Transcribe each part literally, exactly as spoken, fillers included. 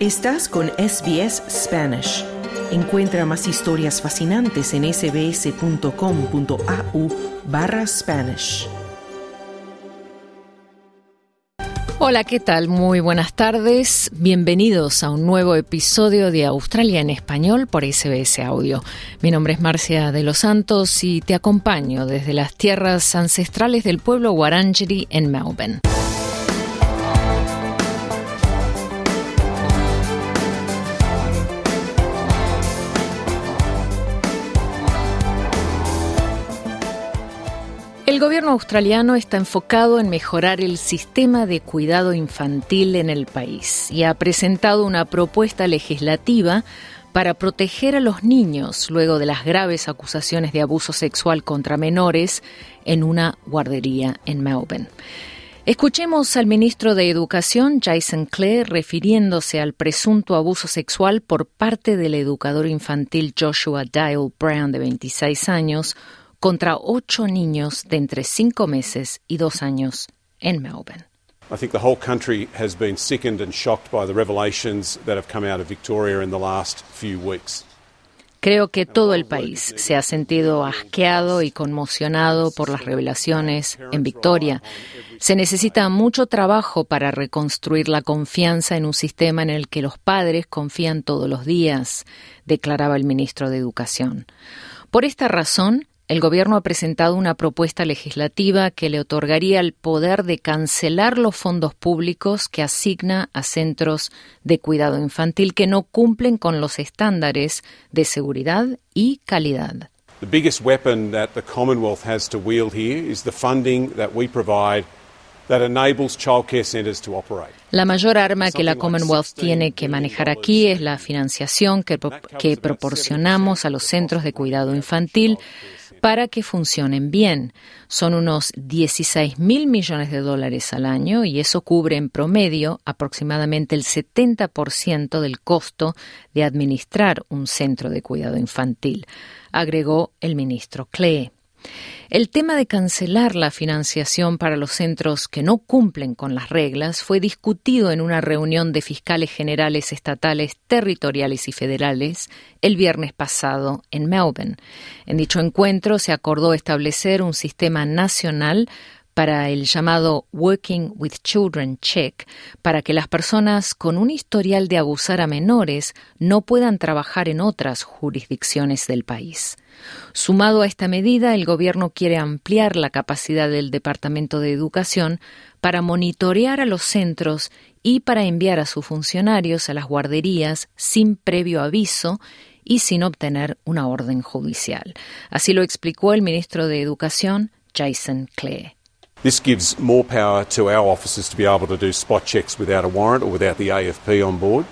Estás con S B S Spanish. Encuentra más historias fascinantes en sbs.com.au barra Spanish. Hola, ¿qué tal? Muy buenas tardes. Bienvenidos a un nuevo episodio de Australia en Español por S B S Audio. Mi nombre es Marcia de los Santos y te acompaño desde las tierras ancestrales del pueblo Wurundjeri en Melbourne. El gobierno australiano está enfocado en mejorar el sistema de cuidado infantil en el país y ha presentado una propuesta legislativa para proteger a los niños luego de las graves acusaciones de abuso sexual contra menores en una guardería en Melbourne. Escuchemos al ministro de Educación, Jason Clare, refiriéndose al presunto abuso sexual por parte del educador infantil Joshua Dale Brown, de veintiséis años, contra ocho niños de entre cinco meses y dos años en Melbourne. I think the whole country has been sickened and shocked by the revelations that have come out of Victoria in the last few weeks. Creo que todo el país se ha sentido asqueado y conmocionado por las revelaciones en Victoria. Se necesita mucho trabajo para reconstruir la confianza en un sistema en el que los padres confían todos los días, declaraba el ministro de Educación. Por esta razón, el gobierno ha presentado una propuesta legislativa que le otorgaría el poder de cancelar los fondos públicos que asigna a centros de cuidado infantil que no cumplen con los estándares de seguridad y calidad. The biggest weapon that the Commonwealth has to wield here is the funding that we provide that enables childcare centres to operate. La mayor arma que la Commonwealth tiene que manejar aquí es la financiación que, que proporcionamos a los centros de cuidado infantil para que funcionen bien. Son unos dieciséis mil millones de dólares al año y eso cubre en promedio aproximadamente el setenta por ciento del costo de administrar un centro de cuidado infantil, agregó el ministro Clare. El tema de cancelar la financiación para los centros que no cumplen con las reglas fue discutido en una reunión de fiscales generales estatales, territoriales y federales el viernes pasado en Melbourne. En dicho encuentro se acordó establecer un sistema nacional para el llamado Working with Children Check, para que las personas con un historial de abusar a menores no puedan trabajar en otras jurisdicciones del país. Sumado a esta medida, el gobierno quiere ampliar la capacidad del Departamento de Educación para monitorear a los centros y para enviar a sus funcionarios a las guarderías sin previo aviso y sin obtener una orden judicial. Así lo explicó el ministro de Educación, Jason Clare. This gives more power to our officers to be able to do spot checks without a warrant or without the A F P on board.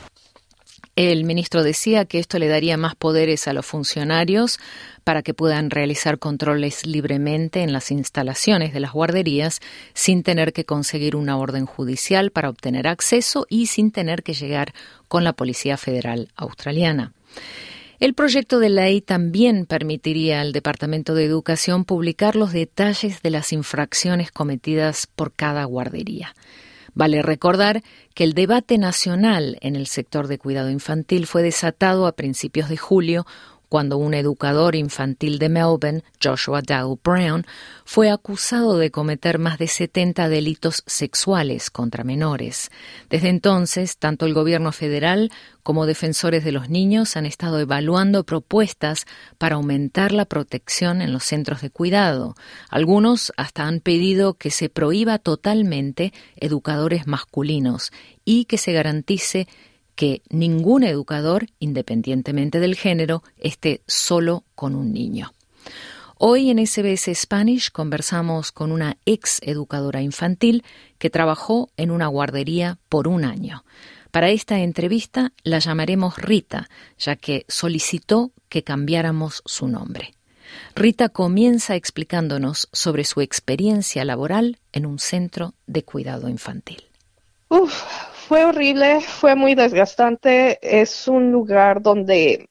El ministro decía que esto le daría más poderes a los funcionarios para que puedan realizar controles libremente en las instalaciones de las guarderías sin tener que conseguir una orden judicial para obtener acceso y sin tener que llegar con la Policía Federal Australiana. El proyecto de ley también permitiría al Departamento de Educación publicar los detalles de las infracciones cometidas por cada guardería. Vale recordar que el debate nacional en el sector de cuidado infantil fue desatado a principios de julio, cuando un educador infantil de Melbourne, Joshua Dale Brown, fue acusado de cometer más de setenta delitos sexuales contra menores. Desde entonces, tanto el gobierno federal como defensores de los niños han estado evaluando propuestas para aumentar la protección en los centros de cuidado. Algunos hasta han pedido que se prohíba totalmente educadores masculinos y que se garantice que ningún educador, independientemente del género, esté solo con un niño. Hoy en S B S Spanish conversamos con una ex educadora infantil que trabajó en una guardería por un año. Para esta entrevista la llamaremos Rita, ya que solicitó que cambiáramos su nombre. Rita comienza explicándonos sobre su experiencia laboral en un centro de cuidado infantil. Uf. Fue horrible, fue muy desgastante. Es un lugar donde,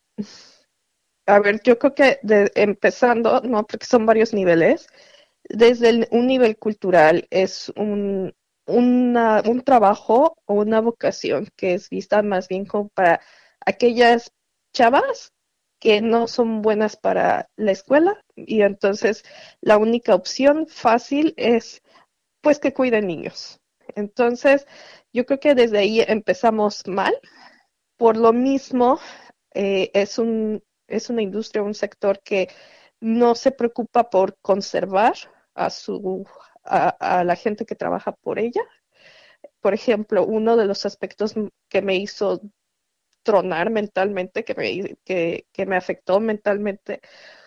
a ver, yo creo que de, empezando, no, porque son varios niveles. Desde el, un nivel cultural es un una, un trabajo o una vocación que es vista más bien como para aquellas chavas que no son buenas para la escuela y entonces la única opción fácil es pues que cuiden niños. Entonces yo creo que desde ahí empezamos mal. Por lo mismo, eh, es un, es una industria, un sector que no se preocupa por conservar a su a, a la gente que trabaja por ella. Por ejemplo, uno de los aspectos que me hizo tronar mentalmente, que me, que, que me afectó mentalmente,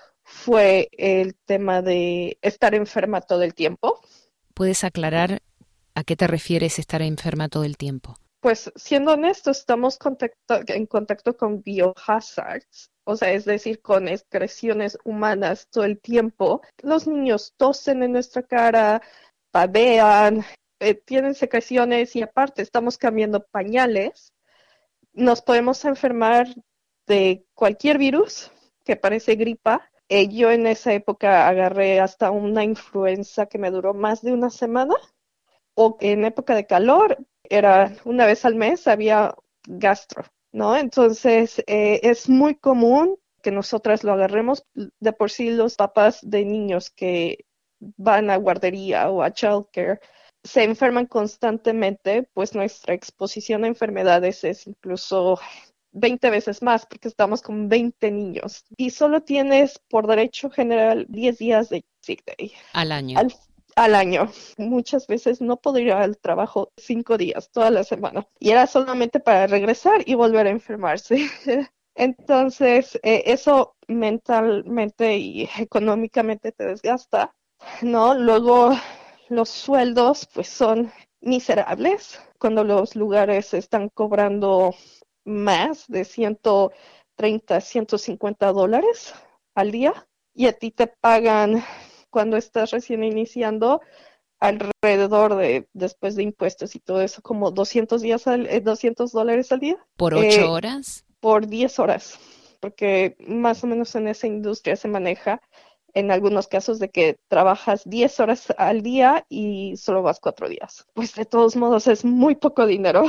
fue el tema de estar enferma todo el tiempo. ¿Puedes aclarar a qué te refieres estar enferma todo el tiempo? Pues siendo honestos, estamos contacto, en contacto con biohazards, o sea, es decir, con excreciones humanas todo el tiempo. Los niños tosen en nuestra cara, babean, eh, tienen secreciones y aparte estamos cambiando pañales. Nos podemos enfermar de cualquier virus que parece gripa. Eh, yo en esa época agarré hasta una influenza que me duró más de una semana. O en época de calor, era una vez al mes, había gastro, ¿no? Entonces, eh, es muy común que nosotras lo agarremos. De por sí, los papás de niños que van a guardería o a childcare se enferman constantemente, pues nuestra exposición a enfermedades es incluso veinte veces más, porque estamos con veinte niños. Y solo tienes, por derecho general, diez días de sick day. Al año. Al al año. Muchas veces no podía ir al trabajo cinco días, toda la semana. Y era solamente para regresar y volver a enfermarse. Entonces, eh, eso mentalmente y económicamente te desgasta, ¿no? Luego, los sueldos, pues, son miserables. Cuando los lugares están cobrando más de ciento treinta, ciento cincuenta dólares al día y a ti te pagan cuando estás recién iniciando, alrededor de, después de impuestos y todo eso, como doscientos días al, eh, doscientos dólares al día. ¿Por ocho eh, horas? Por diez horas, porque más o menos en esa industria se maneja en algunos casos de que trabajas diez horas al día y solo vas cuatro días. Pues de todos modos es muy poco dinero.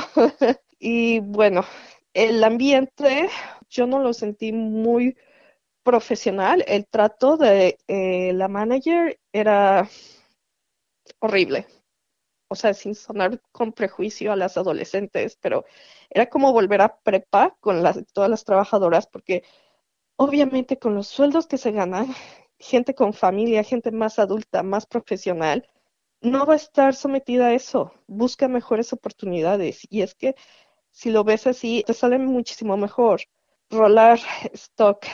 Y bueno, el ambiente yo no lo sentí muy profesional. El trato de eh, la manager era horrible. O sea, sin sonar con prejuicio a las adolescentes, pero era como volver a prepa con las, todas las trabajadoras, porque obviamente con los sueldos que se ganan, gente con familia, gente más adulta, más profesional, no va a estar sometida a eso. Busca mejores oportunidades. Y es que si lo ves así, te sale muchísimo mejor rolar stock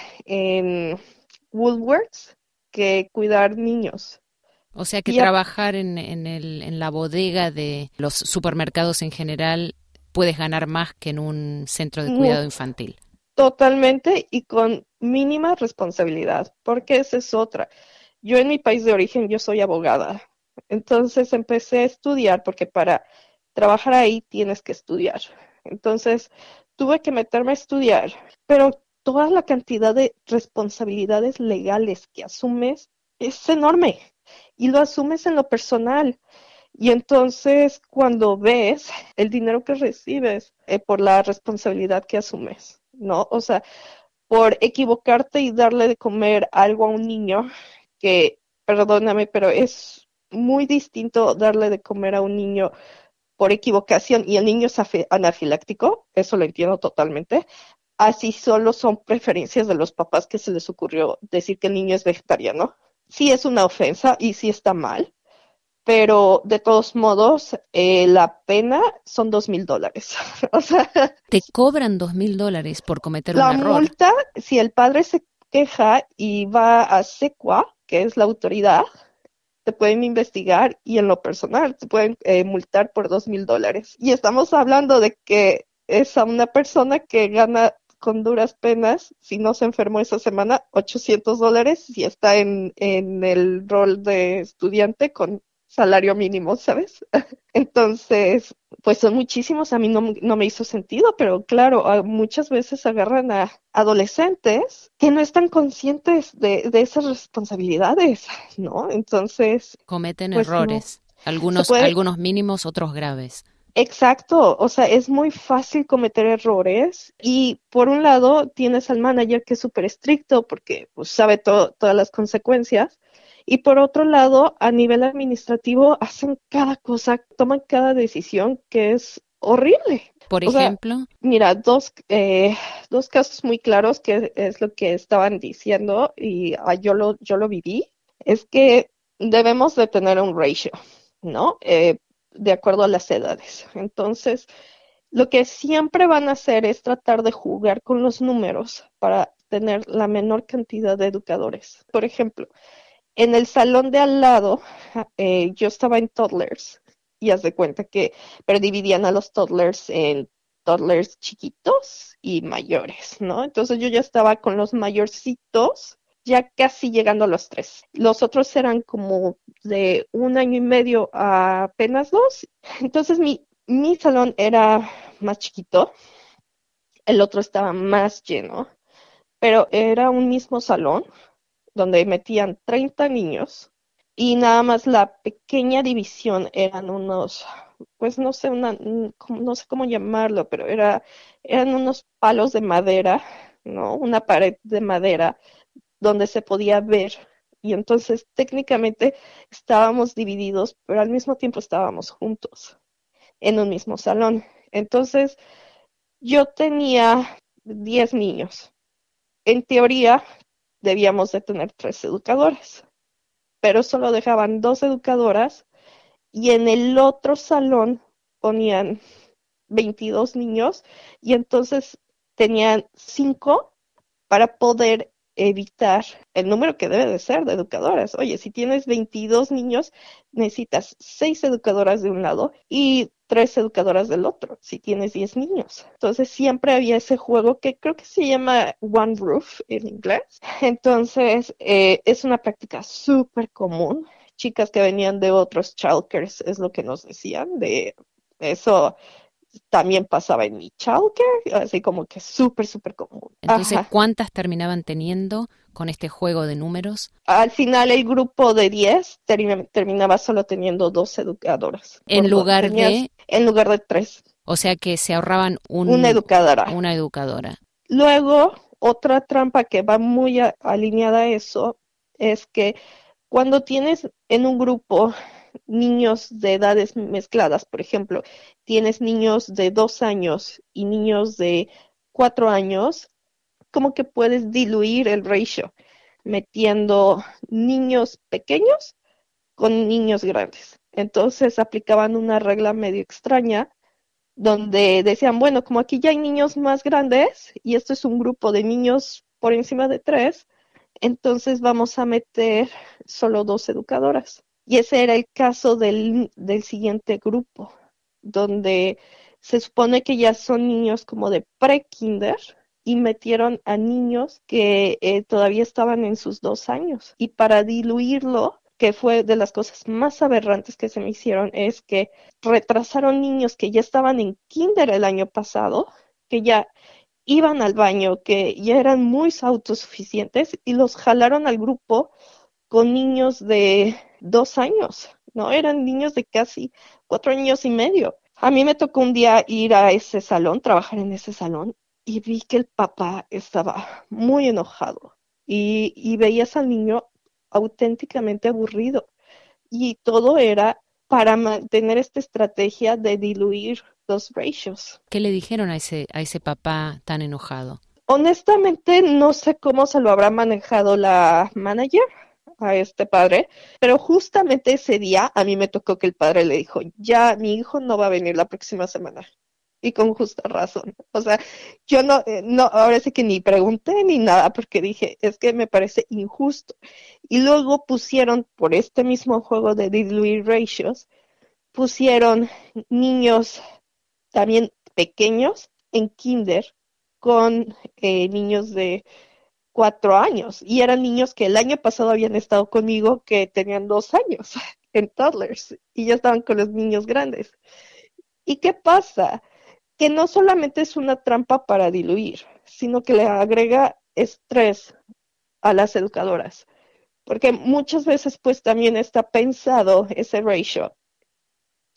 en Woolworths que cuidar niños. O sea que y trabajar a... en, en, el, en la bodega de los supermercados en general puedes ganar más que en un centro de cuidado infantil. Totalmente, y con mínima responsabilidad, porque esa es otra. Yo en mi país de origen, yo soy abogada. Entonces empecé a estudiar, porque para trabajar ahí tienes que estudiar. Entonces tuve que meterme a estudiar, pero toda la cantidad de responsabilidades legales que asumes es enorme y lo asumes en lo personal. Y entonces cuando ves el dinero que recibes eh, por la responsabilidad que asumes, ¿no? O sea, por equivocarte y darle de comer algo a un niño, que, perdóname, pero es muy distinto darle de comer a un niño por equivocación y el niño es anafiláctico, eso lo entiendo totalmente. Así solo son preferencias de los papás que se les ocurrió decir que el niño es vegetariano. Sí es una ofensa y sí está mal, pero de todos modos eh, la pena son dos mil dólares. O sea, te cobran dos mil dólares por cometer un error. La multa, si el padre se queja y va a SECUA, que es la autoridad, te pueden investigar y en lo personal te pueden eh, multar por dos mil dólares. Y estamos hablando de que es a una persona que gana con duras penas, si no se enfermó esa semana, ochocientos dólares, si está en, en el rol de estudiante con salario mínimo, ¿sabes? Entonces, pues son muchísimos, a mí no, no me hizo sentido, pero claro, muchas veces agarran a adolescentes que no están conscientes de, de esas responsabilidades, ¿no? Entonces... cometen pues errores. No, Algunos, puede... algunos mínimos, otros graves. Exacto, o sea, es muy fácil cometer errores y por un lado tienes al manager que es súper estricto porque pues, sabe to- todas las consecuencias y por otro lado, a nivel administrativo, hacen cada cosa, toman cada decisión que es horrible. Por O sea, ejemplo, mira, dos, eh, dos casos muy claros que es lo que estaban diciendo y ah, yo lo, yo lo viví, es que debemos de tener un ratio, ¿no? Eh, de acuerdo a las edades. Entonces, lo que siempre van a hacer es tratar de jugar con los números para tener la menor cantidad de educadores. Por ejemplo, en el salón de al lado, eh, yo estaba en toddlers y haz de cuenta que, pero dividían a los toddlers en toddlers chiquitos y mayores, ¿no? Entonces yo ya estaba con los mayorcitos, ya casi llegando a los tres. Los otros eran como de un año y medio a apenas dos. Entonces mi, mi salón era más chiquito, el otro estaba más lleno, pero era un mismo salón donde metían treinta niños y nada más la pequeña división eran unos, pues no sé, una, no sé cómo llamarlo, pero era, eran unos palos de madera, ¿no? Una pared de madera donde se podía ver. Y entonces técnicamente estábamos divididos, pero al mismo tiempo estábamos juntos en un mismo salón. Entonces yo tenía diez niños. En teoría debíamos de tener tres educadores, pero solo dejaban dos educadoras y en el otro salón ponían veintidós niños y entonces tenían cinco para poder evitar el número que debe de ser de educadoras. Oye, si tienes veintidós niños, necesitas seis educadoras de un lado y tres educadoras del otro, si tienes diez niños. Entonces siempre había ese juego que creo que se llama One Roof en inglés. Entonces eh, es una práctica súper común. Chicas que venían de otros childcares es lo que nos decían, de eso también pasaba en mi childcare, así como que súper, súper común. entonces, Ajá. ¿cuántas terminaban teniendo con este juego de números? Al final el grupo de diez termi- terminaba solo teniendo dos educadoras. En Por lo, lugar tenías de, en lugar de tres, o sea que se ahorraban una un, educadora. una educadora. Luego, otra trampa que va muy a- alineada a eso es que cuando tienes en un grupo niños de edades mezcladas, por ejemplo, tienes niños de dos años y niños de cuatro años, como que puedes diluir el ratio metiendo niños pequeños con niños grandes. Entonces aplicaban una regla medio extraña donde decían, bueno, como aquí ya hay niños más grandes y esto es un grupo de niños por encima de tres, entonces vamos a meter solo dos educadoras. Y ese era el caso del, del siguiente grupo, donde se supone que ya son niños como de pre-kinder y metieron a niños que eh, todavía estaban en sus dos años. Y para diluirlo, que fue de las cosas más aberrantes que se me hicieron, es que retrasaron niños que ya estaban en kinder el año pasado, que ya iban al baño, que ya eran muy autosuficientes y los jalaron al grupo con niños de dos años, ¿no? Eran niños de casi cuatro años y medio. A mí me tocó un día ir a ese salón, trabajar en ese salón, y vi que el papá estaba muy enojado y, y veías al niño auténticamente aburrido. Y todo era para mantener esta estrategia de diluir los ratios. ¿Qué le dijeron a ese, a ese papá tan enojado? Honestamente, no sé cómo se lo habrá manejado la manager a este padre, pero justamente ese día a mí me tocó que el padre le dijo, ya mi hijo no va a venir la próxima semana. Y con justa razón. O sea, yo no, eh, no, ahora sí que ni pregunté ni nada, porque dije, es que me parece injusto. Y luego pusieron, por este mismo juego de diluir ratios, pusieron niños también pequeños en kinder con eh, niños de cuatro años. Y eran niños que el año pasado habían estado conmigo que tenían dos años en toddlers y ya estaban con los niños grandes. ¿Y qué pasa? Que no solamente es una trampa para diluir, sino que le agrega estrés a las educadoras, porque muchas veces pues también está pensado ese ratio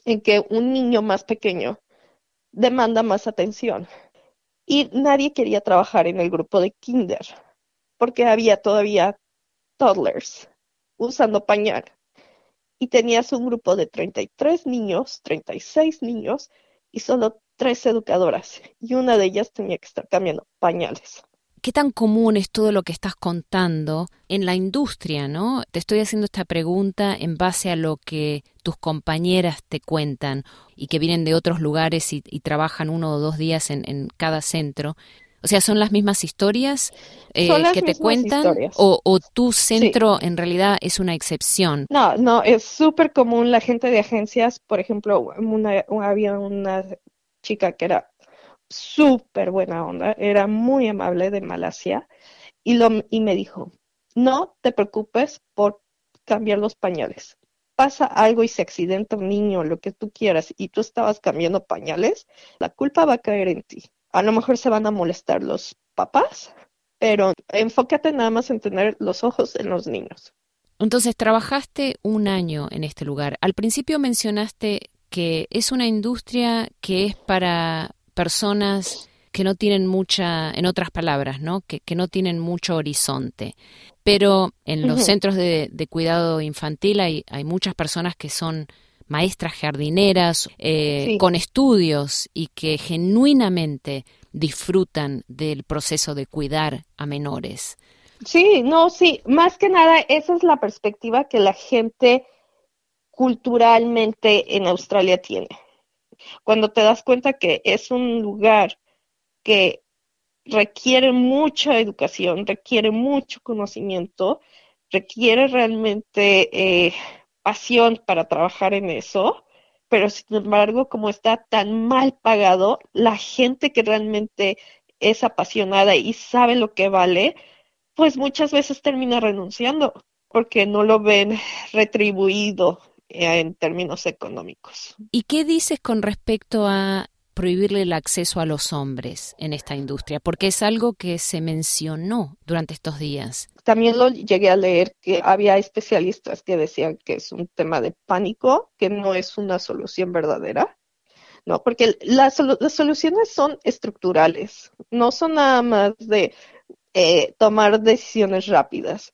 en que un niño más pequeño demanda más atención. Y nadie quería trabajar en el grupo de kinder, porque había todavía toddlers usando pañal. Y tenías un grupo de treinta y tres niños, treinta y seis niños, y solo tres educadoras. Y una de ellas tenía que estar cambiando pañales. ¿Qué tan común es todo lo que estás contando en la industria, no? Te estoy haciendo esta pregunta en base a lo que tus compañeras te cuentan y que vienen de otros lugares y, y trabajan uno o dos días en, en cada centro. O sea, ¿son las mismas historias eh, Son las que te mismas cuentan historias. o, o tu centro Sí. en realidad es una excepción? No, no, es súper común la gente de agencias. Por ejemplo, una, había una chica que era súper buena onda, era muy amable, de Malasia, y, lo, y me dijo, no te preocupes por cambiar los pañales. Pasa algo y se accidenta un niño, lo que tú quieras, y tú estabas cambiando pañales, la culpa va a caer en ti. A lo mejor se van a molestar los papás, pero enfócate nada más en tener los ojos en los niños. Entonces, trabajaste un año en este lugar. Al principio mencionaste que es una industria que es para personas que no tienen mucha, en otras palabras, ¿no? Que, que no tienen mucho horizonte. Pero en los Ujú. centros de, de cuidado infantil hay, hay muchas personas que son maestras jardineras, eh, Sí. con estudios y que genuinamente disfrutan del proceso de cuidar a menores. Sí, no, sí, más que nada esa es la perspectiva que la gente culturalmente en Australia tiene. Cuando te das cuenta que es un lugar que requiere mucha educación, requiere mucho conocimiento, requiere realmente eh, pasión para trabajar en eso, pero sin embargo, como está tan mal pagado, la gente que realmente es apasionada y sabe lo que vale, pues muchas veces termina renunciando porque no lo ven retribuido eh, en términos económicos. ¿Y qué dices con respecto a prohibirle el acceso a los hombres en esta industria? Porque es algo que se mencionó durante estos días. También lo llegué a leer que había especialistas que decían que es un tema de pánico, que no es una solución verdadera, ¿no? Porque las, las soluciones son estructurales, no son nada más de eh, tomar decisiones rápidas.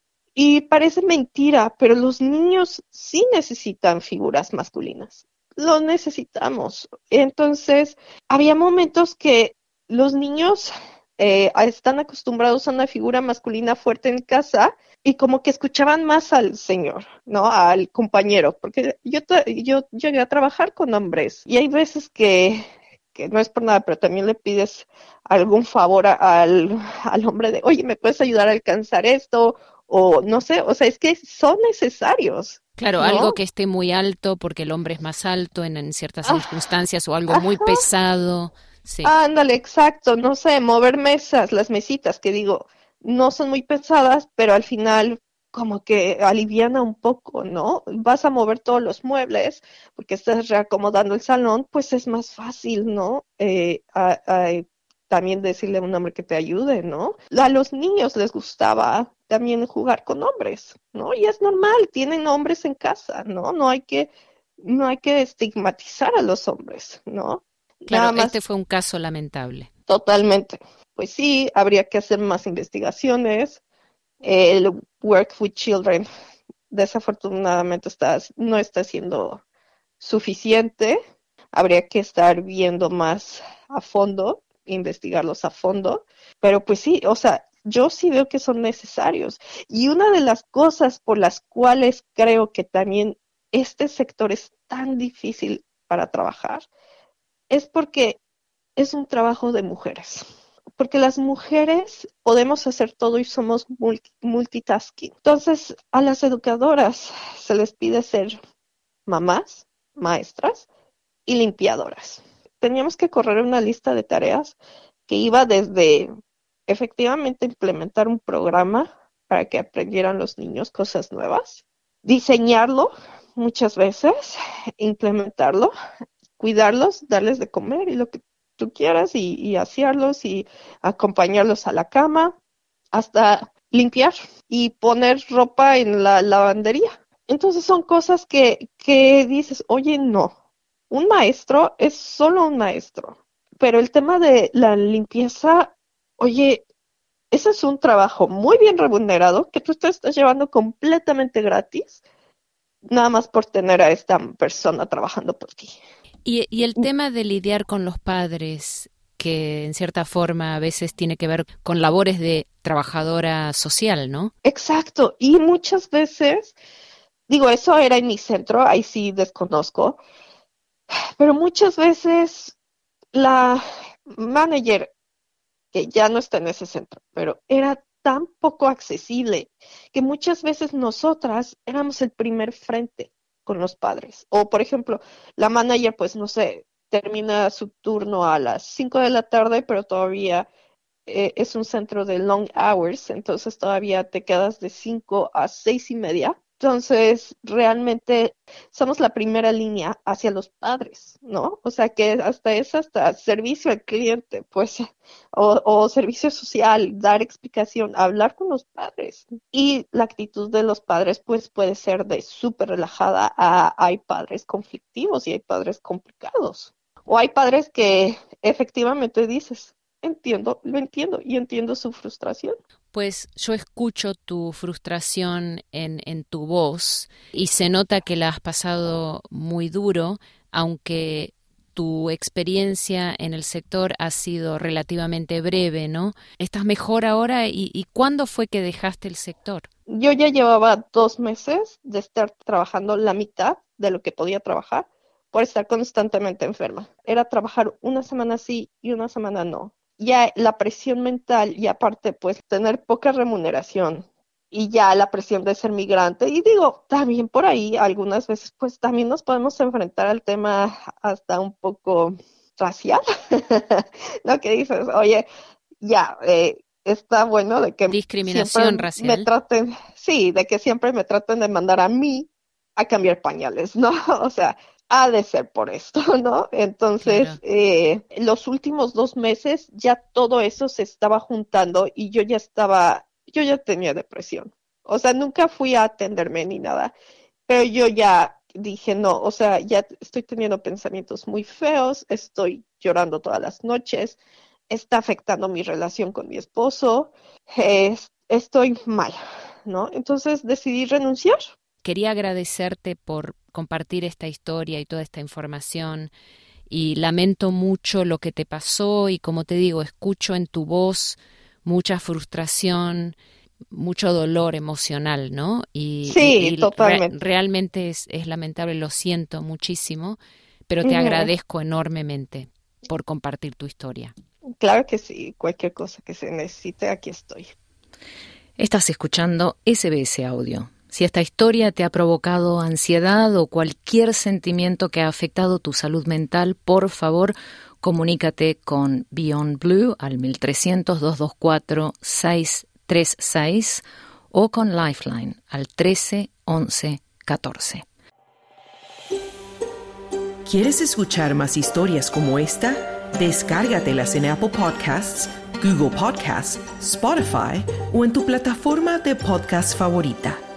Y parece mentira, pero los niños sí necesitan figuras masculinas. Lo necesitamos. Entonces, había momentos que los niños eh, están acostumbrados a una figura masculina fuerte en casa y como que escuchaban más al señor, ¿no? Al compañero, porque yo, yo llegué a trabajar con hombres y hay veces que, que no es por nada, pero también le pides algún favor a, al, al hombre de, oye, ¿me puedes ayudar a alcanzar esto? O no sé, o sea, es que son necesarios, Claro, ¿no? algo que esté muy alto porque el hombre es más alto en, en ciertas Ah, circunstancias o algo muy ajá, pesado. Sí, ándale, exacto, no sé, mover mesas, las mesitas, que digo, no son muy pesadas, pero al final como que aliviana un poco, ¿no? Vas a mover todos los muebles porque estás reacomodando el salón, pues es más fácil, ¿no? Eh, a- a- también decirle a un hombre que te ayude, ¿no? A los niños les gustaba también jugar con hombres, ¿no? Y es normal, tienen hombres en casa, ¿no? No hay que, no hay que estigmatizar a los hombres, ¿no? claro, Nada este más. fue un caso lamentable. Totalmente. Pues sí, habría que hacer más investigaciones. El Work with Children desafortunadamente está, no está siendo suficiente. Habría que estar viendo más a fondo, investigarlos a fondo. Pero pues sí, o sea, yo sí veo que son necesarios. Y una de las cosas por las cuales creo que también este sector es tan difícil para trabajar es porque es un trabajo de mujeres, porque las mujeres podemos hacer todo y somos multitasking. Entonces, a las educadoras se les pide ser mamás, maestras y limpiadoras. Teníamos que correr una lista de tareas que iba desde efectivamente implementar un programa para que aprendieran los niños cosas nuevas, diseñarlo muchas veces, implementarlo, cuidarlos, darles de comer y lo que tú quieras y, y asearlos y acompañarlos a la cama, hasta limpiar y poner ropa en la lavandería. Entonces son cosas que, que dices, oye, no, un maestro es solo un maestro, pero el tema de la limpieza, oye, ese es un trabajo muy bien remunerado que tú te estás llevando completamente gratis, nada más por tener a esta persona trabajando por ti. Y, y el tema de lidiar con los padres, que en cierta forma a veces tiene que ver con labores de trabajadora social, ¿no? Exacto, y muchas veces, digo, eso era en mi centro, ahí sí desconozco, pero muchas veces la manager, que ya no está en ese centro, pero era tan poco accesible que muchas veces nosotras éramos el primer frente con los padres. O, por ejemplo, la manager, pues, no sé, termina su turno a las cinco de la tarde, pero todavía eh, es un centro de long hours, entonces todavía te quedas de cinco a seis y media. Entonces, realmente somos la primera línea hacia los padres, ¿no? O sea, que hasta es hasta servicio al cliente, pues, o, o servicio social, dar explicación, hablar con los padres. Y la actitud de los padres, pues, puede ser de súper relajada a hay padres conflictivos y hay padres complicados. O hay padres que efectivamente dices, entiendo, lo entiendo y entiendo su frustración. Pues yo escucho tu frustración en, en tu voz y se nota que la has pasado muy duro, aunque tu experiencia en el sector ha sido relativamente breve, ¿no? ¿Estás mejor ahora? ¿Y, y cuándo fue que dejaste el sector? Yo ya llevaba dos meses de estar trabajando la mitad de lo que podía trabajar por estar constantemente enferma. Era trabajar una semana sí y una semana no. Ya la presión mental y aparte pues tener poca remuneración y ya la presión de ser migrante y digo, también por ahí algunas veces pues también nos podemos enfrentar al tema hasta un poco racial, ¿no? Que dices, oye, ya, eh, está bueno de que discriminación racial me traten, sí, de que siempre me traten de mandar a mí a cambiar pañales, ¿no? O sea, ha de ser por esto, ¿no? Entonces, claro. eh, los últimos dos meses ya todo eso se estaba juntando y yo ya estaba, yo ya tenía depresión. O sea, nunca fui a atenderme ni nada, pero yo ya dije, no, o sea, ya estoy teniendo pensamientos muy feos, estoy llorando todas las noches, está afectando mi relación con mi esposo, eh, estoy mal, ¿no? Entonces decidí renunciar. Quería agradecerte por compartir esta historia y toda esta información y lamento mucho lo que te pasó y como te digo, escucho en tu voz mucha frustración, mucho dolor emocional, ¿no? Y, sí, y, y totalmente. Re- realmente es, es lamentable, lo siento muchísimo, pero te uh-huh. agradezco enormemente por compartir tu historia. Claro que sí, cualquier cosa que se necesite, aquí estoy. Estás escuchando S B S Audio. Si esta historia te ha provocado ansiedad o cualquier sentimiento que ha afectado tu salud mental, por favor, comunícate con Beyond Blue al uno trescientos, dos dos cuatro, seis tres seis o con Lifeline al trece, once, catorce. ¿Quieres escuchar más historias como esta? Descárgatelas en Apple Podcasts, Google Podcasts, Spotify o en tu plataforma de podcast favorita.